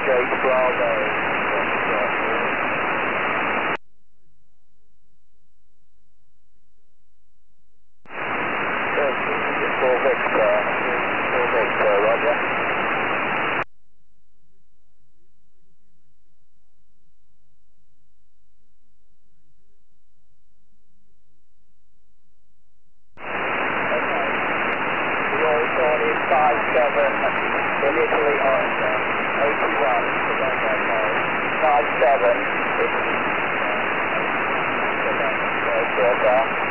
Jake Bravo. For Victor, roger. Roll is 57 in Italy on 81. 57.